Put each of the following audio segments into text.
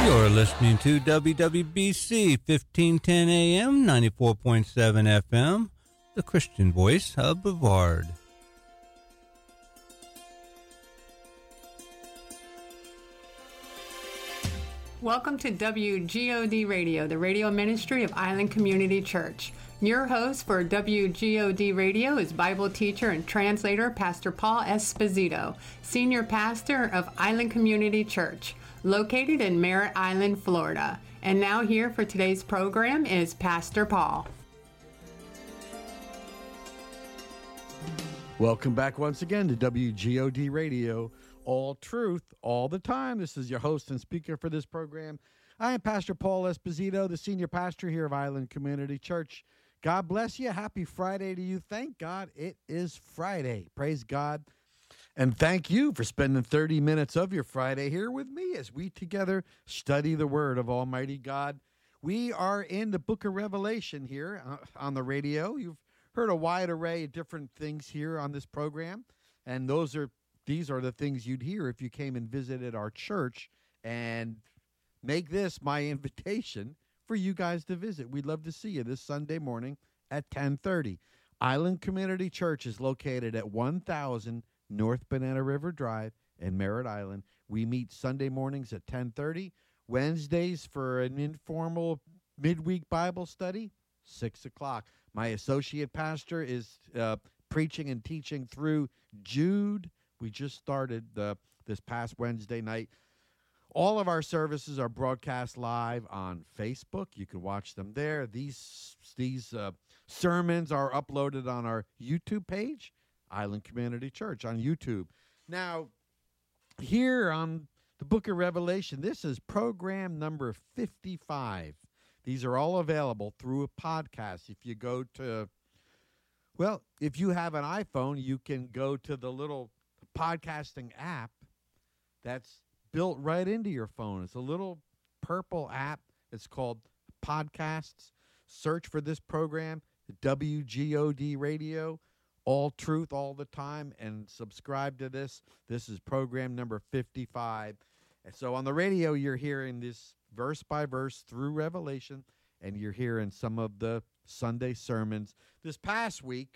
You're listening to WWBC 1510 AM, 94.7 FM, the Christian voice of Brevard. Welcome to WGOD Radio, the radio ministry of Island Community Church. Your host for WGOD Radio is Bible teacher and translator Pastor Paul Esposito, senior pastor of Island Community Church, located in Merritt Island, Florida. And now here for today's program is Pastor Paul. Welcome back once again to WGOD Radio, all truth, all the time. This is your host and speaker for this program. I am Pastor Paul Esposito, the senior pastor here of Island Community Church. God bless you. Happy Friday to you. Thank God it is Friday. Praise God. And thank you for spending 30 minutes of your Friday here with me as we together study the Word of Almighty God. We are in the book of Revelation here on the radio. You've heard a wide array of different things here on this program, and these are the things you'd hear if you came and visited our church, and make this my invitation for you guys to visit. We'd love to see you this Sunday morning at 10:30. Island Community Church is located at 1000 North Banana River Drive in Merritt Island. We meet Sunday mornings at 10:30, Wednesdays for an informal midweek Bible study, 6 o'clock. My associate pastor is preaching and teaching through Jude. We just started this past Wednesday night. All of our services are broadcast live on Facebook. You can watch them there. These sermons are uploaded on our YouTube page, Island Community Church on YouTube. Now, here on the book of Revelation, this is program number 55. These are all available through a podcast. If you go to, if you have an iPhone, you can go to the little podcasting app that's built right into your phone. It's a little purple app. It's called Podcasts. Search for this program, WGOD Radio, all truth, all the time, and subscribe to this. This is program number 55. And so on the radio, you're hearing this verse by verse through Revelation, and you're hearing some of the Sunday sermons. This past week,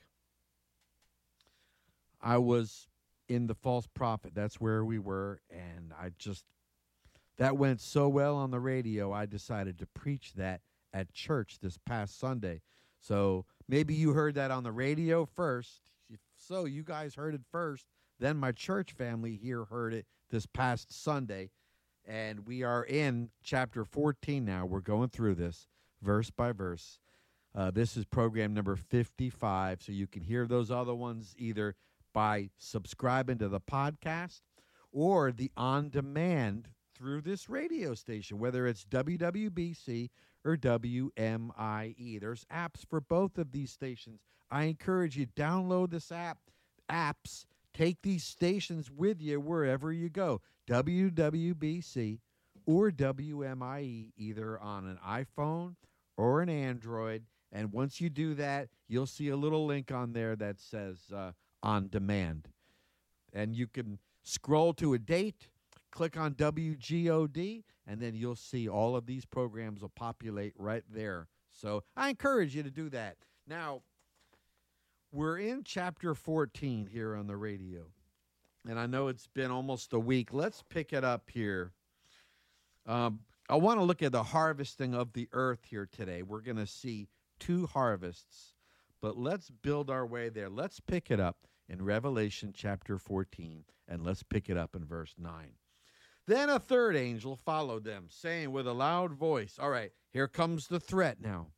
I was in the false prophet. That's where we were, and that went so well on the radio, I decided to preach that at church this past Sunday. So maybe you heard that on the radio first. If so, you guys heard it first. Then my church family here heard it this past Sunday, and we are in chapter 14 now. We're going through this verse by verse. This is program number 55, so you can hear those other ones either by subscribing to the podcast or the on-demand through this radio station, whether it's WWBC or WMIE. There's apps for both of these stations. I encourage you, download this apps, take these stations with you wherever you go, WWBC or WMIE, either on an iPhone or an Android. And once you do that, you'll see a little link on there that says on demand. And you can scroll to a date, click on WGOD, and then you'll see all of these programs will populate right there. So I encourage you to do that. Now, we're in chapter 14 here on the radio. And I know it's been almost a week. Let's pick it up here. I want to look at the harvesting of the earth here today. We're going to see two harvests, but let's build our way there. Let's pick it up in Revelation chapter 14, and let's pick it up in verse 9. Then a third angel followed them, saying with a loud voice, all right, here comes the threat now.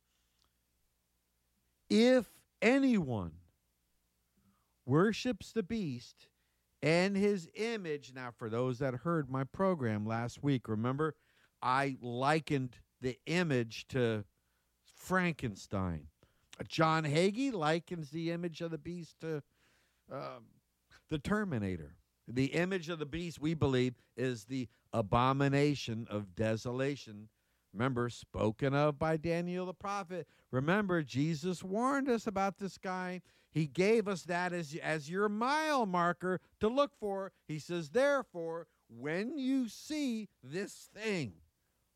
If anyone worships the beast and his image, now for those that heard my program last week, remember I likened the image to Frankenstein. John Hagee likens the image of the beast to the Terminator. The image of the beast, we believe, is the abomination of desolation. Remember, spoken of by Daniel the prophet. Remember, Jesus warned us about this guy. He gave us that as your mile marker to look for. He says, therefore, when you see this thing,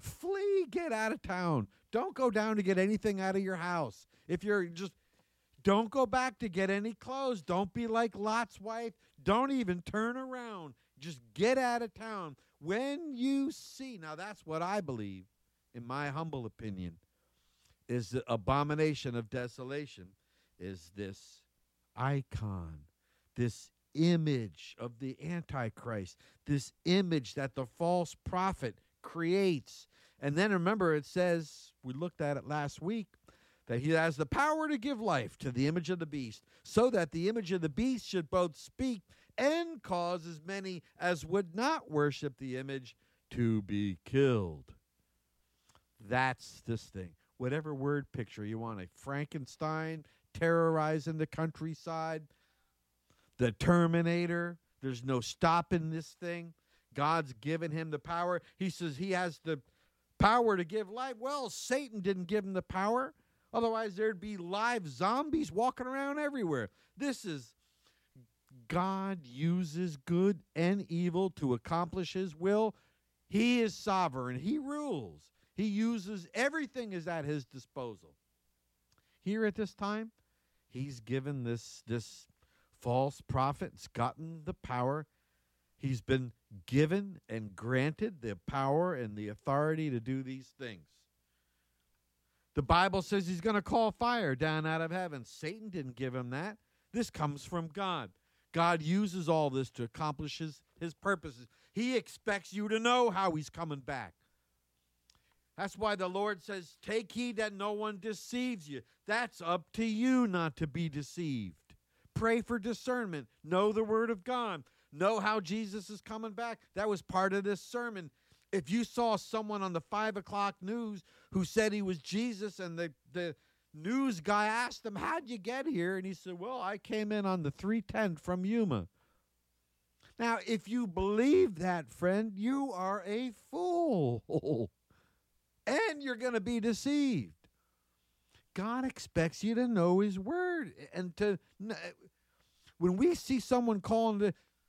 Flee, get out of town. Don't go down to get anything out of your house. If you're just, don't go back to get any clothes. Don't be like Lot's wife. Don't even turn around. Just get out of town. When you see, now that's what I believe, in my humble opinion, is the abomination of desolation, is this icon, this image of the Antichrist, this image that the false prophet creates. And then remember, it says, we looked at it last week, that he has the power to give life to the image of the beast, so that the image of the beast should both speak and cause as many as would not worship the image to be killed. That's this thing. Whatever word picture you want, a Frankenstein terrorizing the countryside, the Terminator, there's no stopping this thing. God's given him the power. He says he has the power to give life. Well, Satan didn't give him the power. Otherwise, there'd be live zombies walking around everywhere. This is, God uses good and evil to accomplish his will. He is sovereign. He rules. He uses everything is at his disposal. Here at this time, he's given this false prophet, it's gotten the power. He's been given and granted the power and the authority to do these things. The Bible says he's going to call fire down out of heaven. Satan didn't give him that. This comes from God. God uses all this to accomplish his purposes. He expects you to know how he's coming back. That's why the Lord says, take heed that no one deceives you. That's up to you not to be deceived. Pray for discernment. Know the word of God. Know how Jesus is coming back. That was part of this sermon. If you saw someone on the 5 o'clock news who said he was Jesus, and the news guy asked him, how'd you get here? And he said, well, I came in on the 310 from Yuma. Now, if you believe that, friend, you are a fool. And you're going to be deceived. God expects you to know his word. And when we see someone calling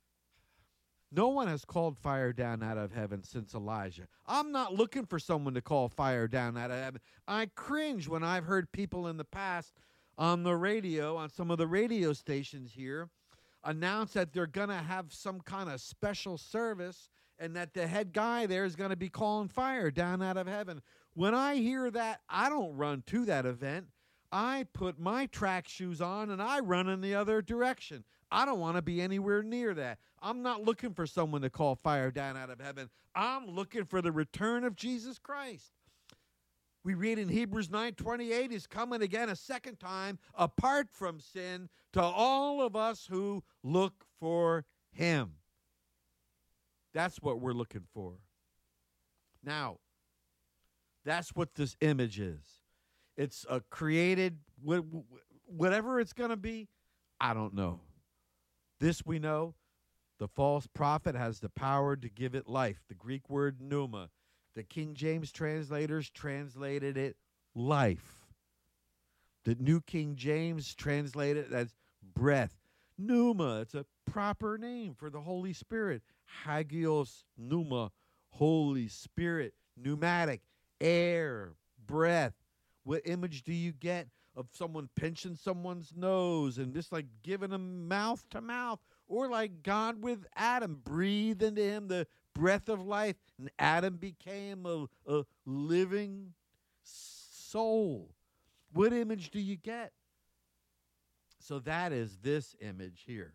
no one has called fire down out of heaven since Elijah. I'm not looking for someone to call fire down out of heaven. I cringe when I've heard people in the past on the radio, on some of the radio stations here, announce that they're going to have some kind of special service and that the head guy there is going to be calling fire down out of heaven. When I hear that, I don't run to that event. I put my track shoes on and I run in the other direction. I don't want to be anywhere near that. I'm not looking for someone to call fire down out of heaven. I'm looking for the return of Jesus Christ. We read in Hebrews 9:28, he's coming again a second time, apart from sin, to all of us who look for him. That's what we're looking for. Now, that's what this image is. It's a created, whatever it's going to be, I don't know. This we know, the false prophet has the power to give it life. The Greek word pneuma. The King James translators translated it life. The New King James translated it as breath. Pneuma, it's a proper name for the Holy Spirit. Hagios pneuma, Holy Spirit, pneumatic, air, breath. What image do you get of someone pinching someone's nose and just like giving them mouth to mouth? Or like God with Adam, breathe into him the breath of life, and Adam became a living soul. What image do you get? So that is this image here.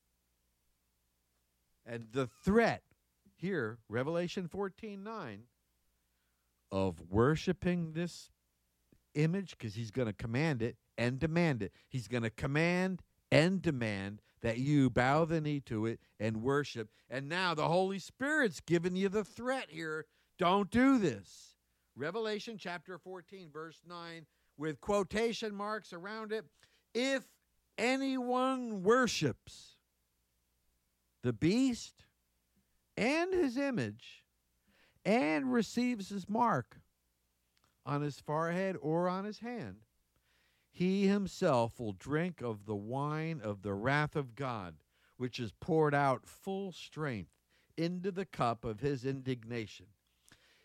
And the threat here, Revelation 14:9, of worshiping this image, because he's going to command it and demand it. He's going to command and demand that you bow the knee to it and worship. And now the Holy Spirit's giving you the threat here. Don't do this. Revelation chapter 14, verse 9, with quotation marks around it. If anyone worships the beast and his image and receives his mark on his forehead or on his hand, he himself will drink of the wine of the wrath of God, which is poured out full strength into the cup of his indignation.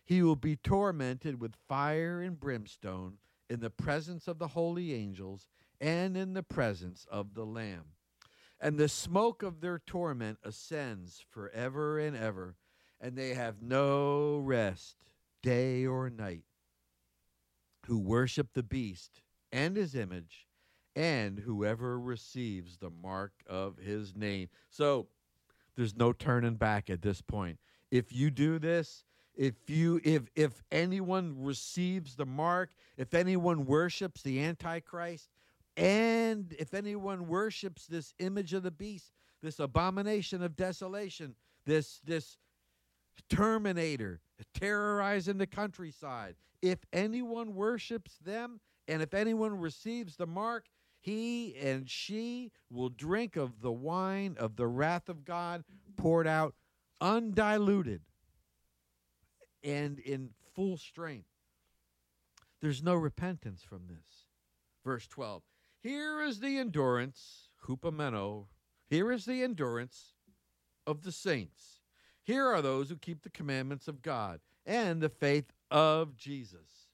He will be tormented with fire and brimstone in the presence of the holy angels and in the presence of the Lamb. And the smoke of their torment ascends forever and ever, and they have no rest, day or night, who worship the beast and his image, and whoever receives the mark of his name. So there's no turning back at this point. If you do this, if anyone receives the mark, if anyone worships the Antichrist, and if anyone worships this image of the beast, this abomination of desolation, this terminator terrorizing the countryside, if anyone worships them, and if anyone receives the mark, he and she will drink of the wine of the wrath of God, poured out undiluted and in full strength. There's no repentance from this. Verse 12. Here is the endurance, hupomeno. Here is the endurance of the saints. Here are those who keep the commandments of God and the faith of Jesus.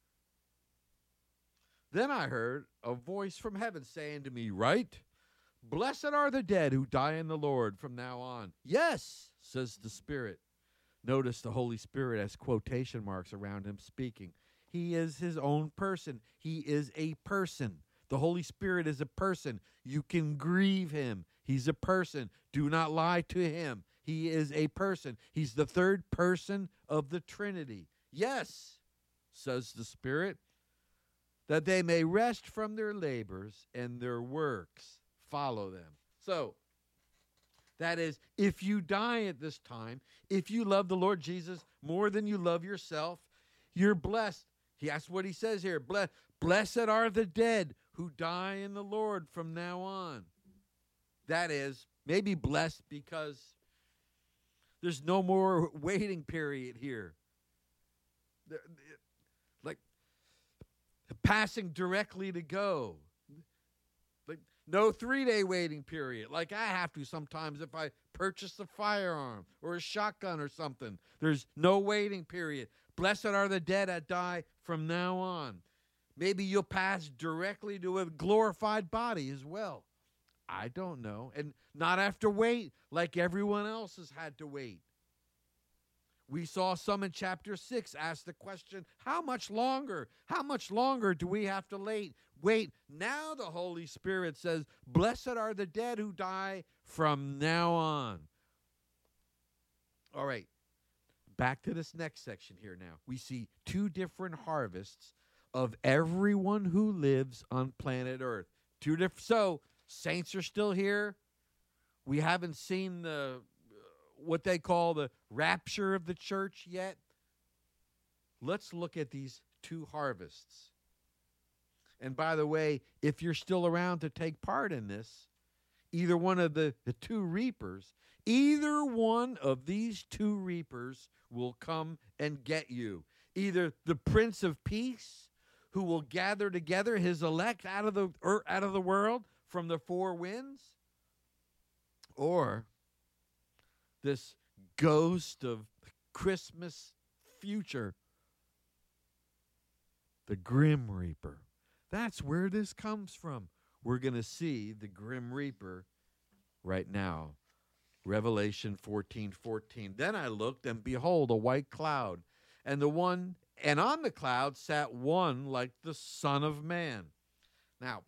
Then I heard a voice from heaven saying to me, Write, blessed are the dead who die in the Lord from now on. Yes, says the Spirit. Notice the Holy Spirit has quotation marks around him speaking. He is his own person. He is a person. The Holy Spirit is a person. You can grieve him. He's a person. Do not lie to him. He is a person. He's the third person of the Trinity. Yes, says the Spirit, that they may rest from their labors and their works follow them. So, that is, if you die at this time, if you love the Lord Jesus more than you love yourself, you're blessed. That's what he says here. Blessed are the dead who die in the Lord from now on. That is, maybe blessed because there's no more waiting period here. Like passing directly to go. Like no 3-day waiting period. Like I have to sometimes if I purchase a firearm or a shotgun or something. There's no waiting period. Blessed are the dead that die from now on. Maybe you'll pass directly to a glorified body as well. I don't know. And not have to wait like everyone else has had to wait. We saw some in chapter 6 ask the question, how much longer? How much longer do we have to wait? Now the Holy Spirit says, blessed are the dead who die from now on. All right. Back to this next section here now. We see 2 different harvests of everyone who lives on planet Earth. 2 different. So, saints are still here. We haven't seen what they call the rapture of the church yet. Let's look at these 2 harvests. And by the way, if you're still around to take part in this, either one of the 2 reapers, either one of these 2 reapers will come and get you. Either the Prince of Peace, who will gather together his elect out of the world from the 4 winds, or this ghost of Christmas future, the Grim Reaper. That's where this comes from. We're going to see the Grim Reaper right now. Revelation 14:14. Then I looked, and behold, a white cloud, and on the cloud sat one like the Son of Man. Now,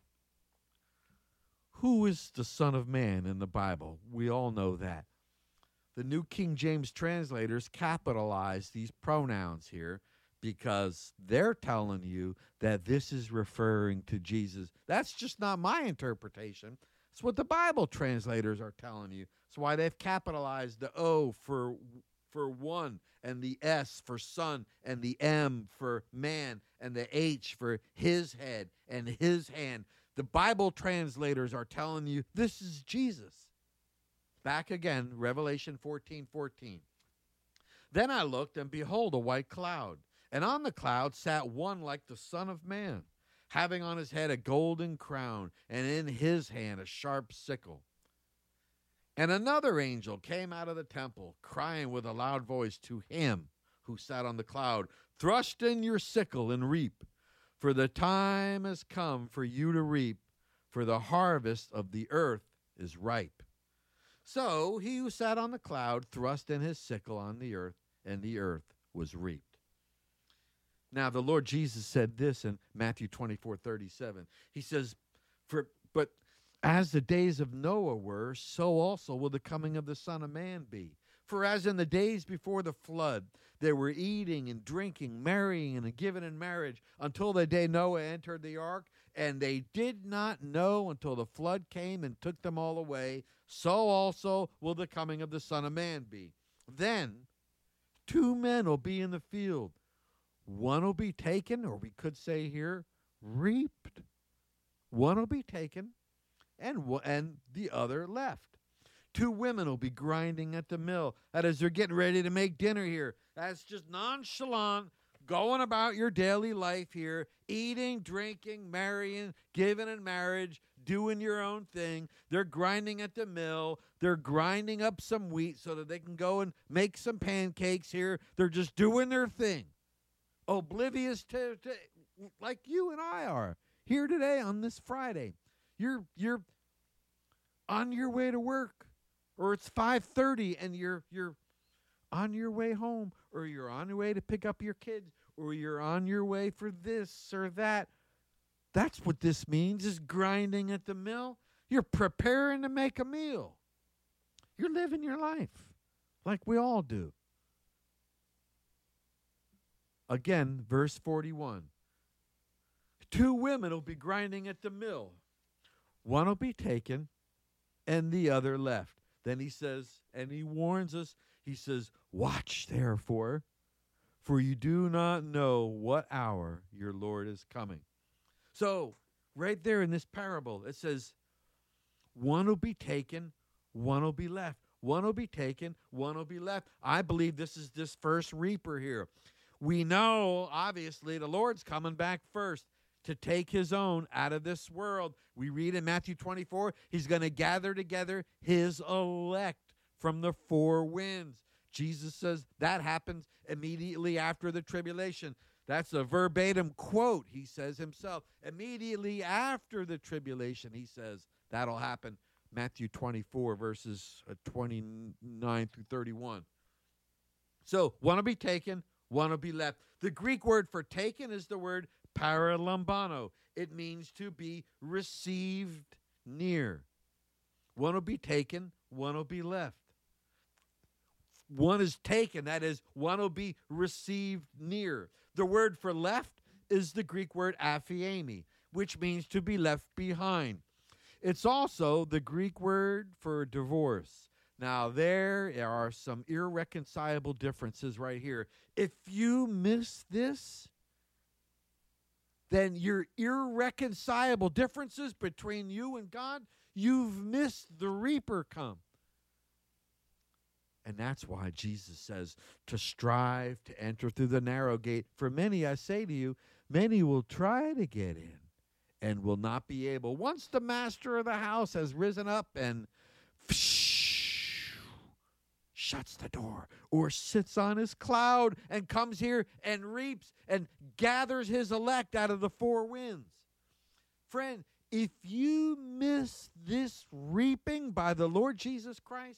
who is the Son of Man in the Bible? We all know that. The New King James translators capitalize these pronouns here because they're telling you that this is referring to Jesus. That's just not my interpretation. It's what the Bible translators are telling you. That's why they've capitalized the O for one, and the S for son, and the M for man, and the H for his head and his hand. The Bible translators are telling you this is Jesus. Back again, Revelation 14:14. Then I looked, and behold, a white cloud. And on the cloud sat one like the Son of Man, having on his head a golden crown, and in his hand a sharp sickle. And another angel came out of the temple, crying with a loud voice to him who sat on the cloud, thrust in your sickle and reap, for the time has come for you to reap, for the harvest of the earth is ripe. So he who sat on the cloud thrust in his sickle on the earth, and the earth was reaped. Now the Lord Jesus said this in Matthew 24:37. He says, but as the days of Noah were, so also will the coming of the Son of Man be. For as in the days before the flood, they were eating and drinking, marrying and giving in marriage, until the day Noah entered the ark, and they did not know until the flood came and took them all away, so also will the coming of the Son of Man be. Then 2 men will be in the field. One will be taken, or we could say here, reaped. One will be taken, and the other left. 2 women will be grinding at the mill. That is, they're getting ready to make dinner here. That's just nonchalant, going about your daily life here, eating, drinking, marrying, giving in marriage, doing your own thing. They're grinding at the mill. They're grinding up some wheat so that they can go and make some pancakes here. They're just doing their thing, oblivious to like you and I are here today on this Friday. You're on your way to work, or it's 5:30 and you're on your way home, or you're on your way to pick up your kids, or you're on your way for this or that. That's what this means, is grinding at the mill. You're preparing to make a meal. You're living your life like we all do. Again, verse 41. 2 women will be grinding at the mill. One will be taken, and the other left. Then he says, and he warns us, he says, watch therefore, for you do not know what hour your Lord is coming. So, right there in this parable, it says, one will be taken, one will be left. One will be taken, one will be left. I believe this is this first reaper here. We know, obviously, the Lord's coming back first to take his own out of this world. We read in Matthew 24, he's going to gather together his elect from the 4 winds. Jesus says that happens immediately after the tribulation. That's a verbatim quote, he says himself. Immediately after the tribulation, he says, that'll happen. Matthew 24, verses 29 through 31. So, one will be taken, one will be left. The Greek word for taken is the word paralambano. It means to be received near. One will be taken, one will be left. One is taken, that is, one will be received near. The word for left is the Greek word aphiemi, which means to be left behind. It's also the Greek word for divorce. Now, there are some irreconcilable differences right here. If you miss this, then your irreconcilable differences between you and God, you've missed the reaper come. And that's why Jesus says to strive to enter through the narrow gate. For many, I say to you, many will try to get in and will not be able. Once the master of the house has risen up and shuts the door, or sits on his cloud and comes here and reaps and gathers his elect out of the 4 winds. Friend, if you miss this reaping by the Lord Jesus Christ,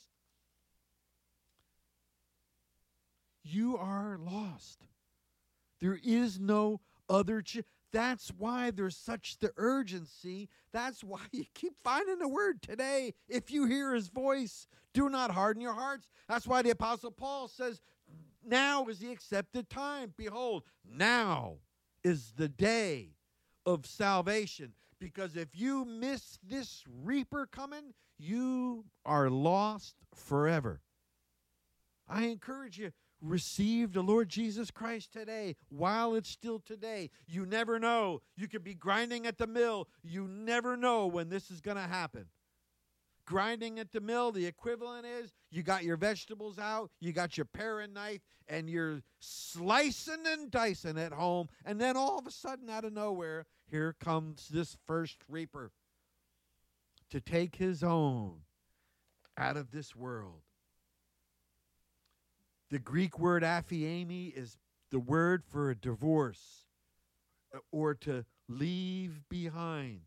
you are lost. There is no other That's why there's such the urgency. That's why you keep finding the word today. If you hear his voice, do not harden your hearts. That's why the Apostle Paul says, now is the accepted time. Behold, now is the day of salvation. Because if you miss this reaper coming, you are lost forever. I encourage you, receive the Lord Jesus Christ today while it's still today. You never know. You could be grinding at the mill. You never know when this is going to happen. Grinding at the mill, the equivalent is you got your vegetables out, you got your paring knife, and you're slicing and dicing at home, and then all of a sudden, out of nowhere, here comes this first reaper to take his own out of this world. The Greek word aphiemi is the word for a divorce or to leave behind.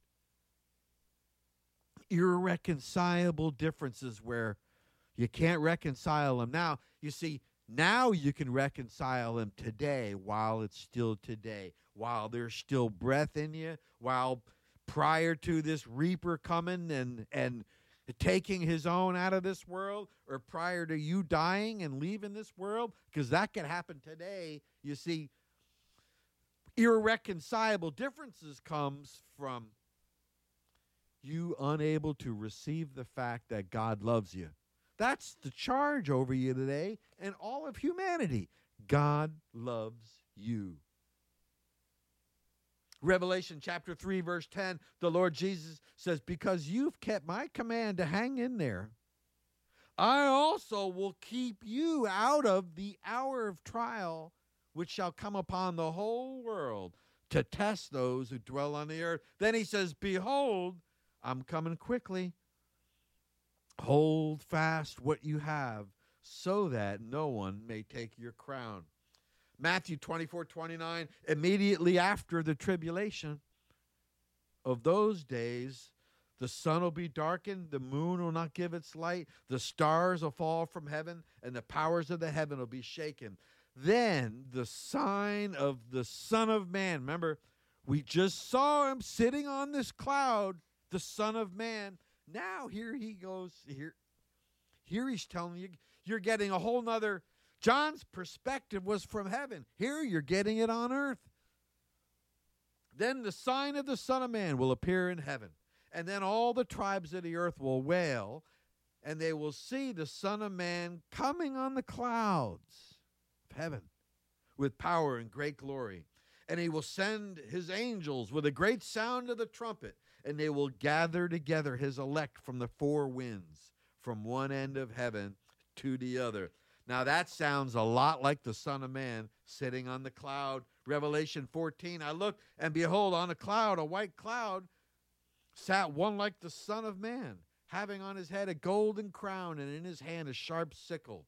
Irreconcilable differences where you can't reconcile them. Now, you see, now you can reconcile them today while it's still today, while there's still breath in you, while prior to this reaper coming and taking his own out of this world, or prior to you dying and leaving this world, because that could happen today. You see, irreconcilable differences comes from you unable to receive the fact that God loves you. That's the charge over you today and all of humanity. God loves you. Revelation chapter 3, verse 10, the Lord Jesus says, because you've kept my command to hang in there, I also will keep you out of the hour of trial which shall come upon the whole world to test those who dwell on the earth. Then he says, behold, I'm coming quickly. Hold fast what you have, so that no one may take your crown. Matthew 24:29, immediately after the tribulation of those days, the sun will be darkened, the moon will not give its light, the stars will fall from heaven, and the powers of the heaven will be shaken. Then the sign of the Son of Man, remember, we just saw him sitting on this cloud, the Son of Man. Now here he goes, here he's telling you, you're getting a whole nother, John's perspective was from heaven. Here you're getting it on earth. Then the sign of the Son of Man will appear in heaven, and then all the tribes of the earth will wail, and they will see the Son of Man coming on the clouds of heaven with power and great glory. And he will send his angels with a great sound of the trumpet, and they will gather together his elect from the four winds, from one end of heaven to the other. Now that sounds a lot like the Son of Man sitting on the cloud. Revelation 14, I looked, and behold, on a cloud, a white cloud, sat one like the Son of Man, having on his head a golden crown, and in his hand a sharp sickle.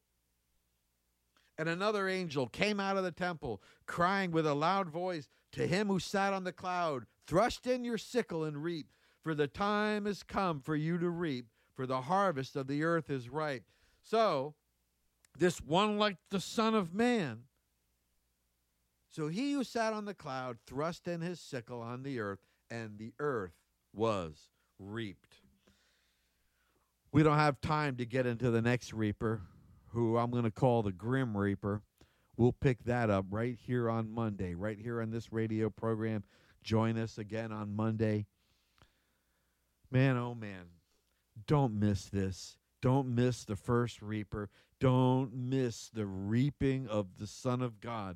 And another angel came out of the temple, crying with a loud voice to him who sat on the cloud, thrust in your sickle and reap, for the time has come for you to reap, for the harvest of the earth is ripe. So, this one like the Son of Man. So he who sat on the cloud thrust in his sickle on the earth, and the earth was reaped. We don't have time to get into the next reaper, who I'm going to call the Grim Reaper. We'll pick that up right here on Monday, right here on this radio program. Join us again on Monday. Man, oh man, don't miss this. Don't miss the first reaper. Don't miss the reaping of the Son of God.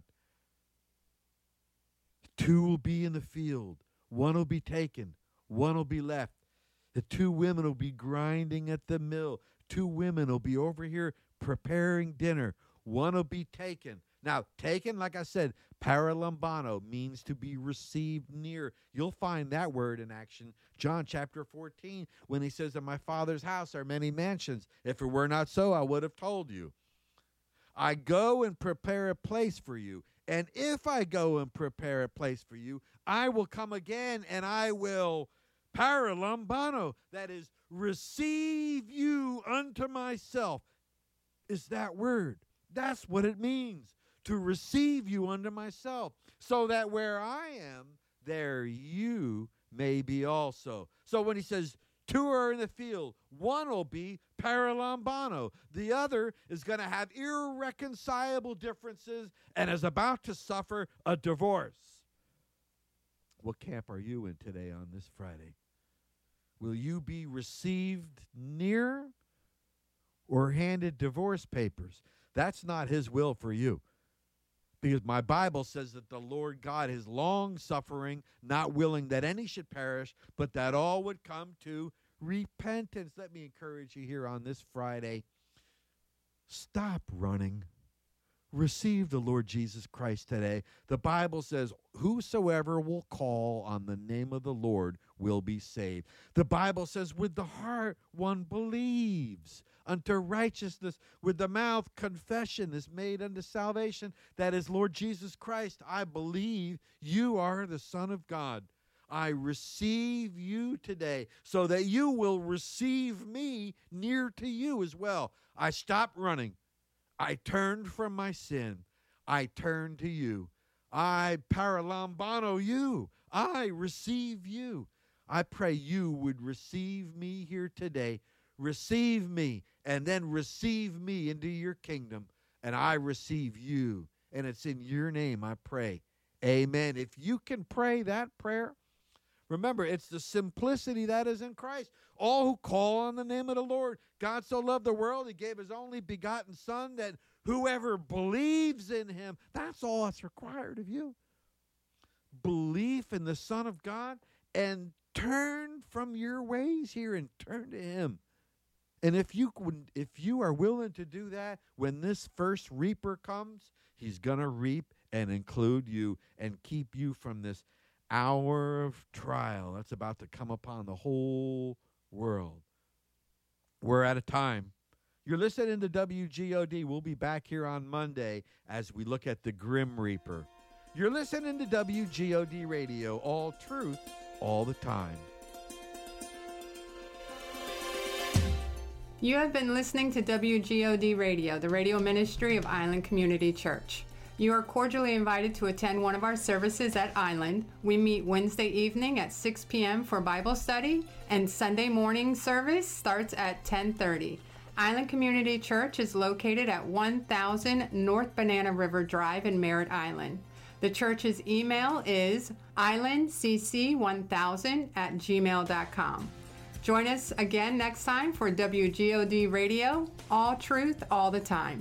Two will be in the field. One will be taken. One will be left. The two women will be grinding at the mill. Two women will be over here preparing dinner. One will be taken. Now, taken, like I said, paralambano means to be received near. You'll find that word in action. John chapter 14, when he says, in my Father's house are many mansions. If it were not so, I would have told you. I go and prepare a place for you. And if I go and prepare a place for you, I will come again and I will paralambano, that is, receive you unto myself, is that word. That's what it means, to receive you unto myself, so that where I am, there you may be also. So when he says, two are in the field, one will be paralambano. The other is going to have irreconcilable differences and is about to suffer a divorce. What camp are you in today on this Friday? Will you be received near or handed divorce papers? That's not his will for you. Because my Bible says that the Lord God is long-suffering, not willing that any should perish, but that all would come to repentance. Let me encourage you here on this Friday. Stop running. receive the Lord Jesus Christ today. The Bible says, whosoever will call on the name of the Lord will be saved. The Bible says, with the heart one believes unto righteousness, with the mouth confession is made unto salvation. That is, Lord Jesus Christ, I believe you are the Son of God. I receive you today so that you will receive me near to you as well. I stopped running. I turned from my sin. I turned to you. I paralambano you. I receive you. I pray you would receive me here today. Receive me, and then receive me into your kingdom. And I receive you. And it's in your name I pray. Amen. If you can pray that prayer, remember, it's the simplicity that is in Christ. All who call on the name of the Lord. God so loved the world, he gave his only begotten Son, that whoever believes in him, that's all that's required of you. Belief in the Son of God, and turn from your ways here and turn to him. And if you are willing to do that, when this first reaper comes, he's going to reap and include you and keep you from this hour of trial that's about to come upon the whole world. We're out of time. You're listening to WGOD. We'll be back here on Monday as we look at the Grim Reaper. You're listening to WGOD Radio, all truth, all the time. You have been listening to WGOD Radio, the radio ministry of Island Community Church. You are cordially invited to attend one of our services at Island. We meet Wednesday evening at 6 p.m. for Bible study, and Sunday morning service starts at 10:30. Island Community Church is located at 1000 North Banana River Drive in Merritt Island. The church's email is islandcc1000@gmail.com. Join us again next time for WGOD Radio, all truth, all the time.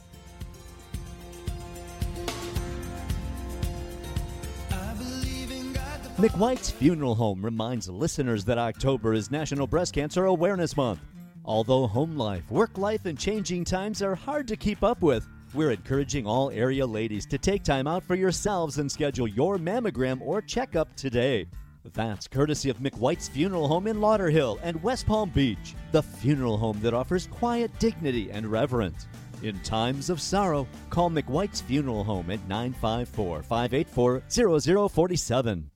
McWhite's Funeral Home reminds listeners that October is National Breast Cancer Awareness Month. Although home life, work life, and changing times are hard to keep up with, we're encouraging all area ladies to take time out for yourselves and schedule your mammogram or checkup today. That's courtesy of McWhite's Funeral Home in Lauderhill and West Palm Beach, the funeral home that offers quiet dignity and reverence. In times of sorrow, call McWhite's Funeral Home at 954-584-0047.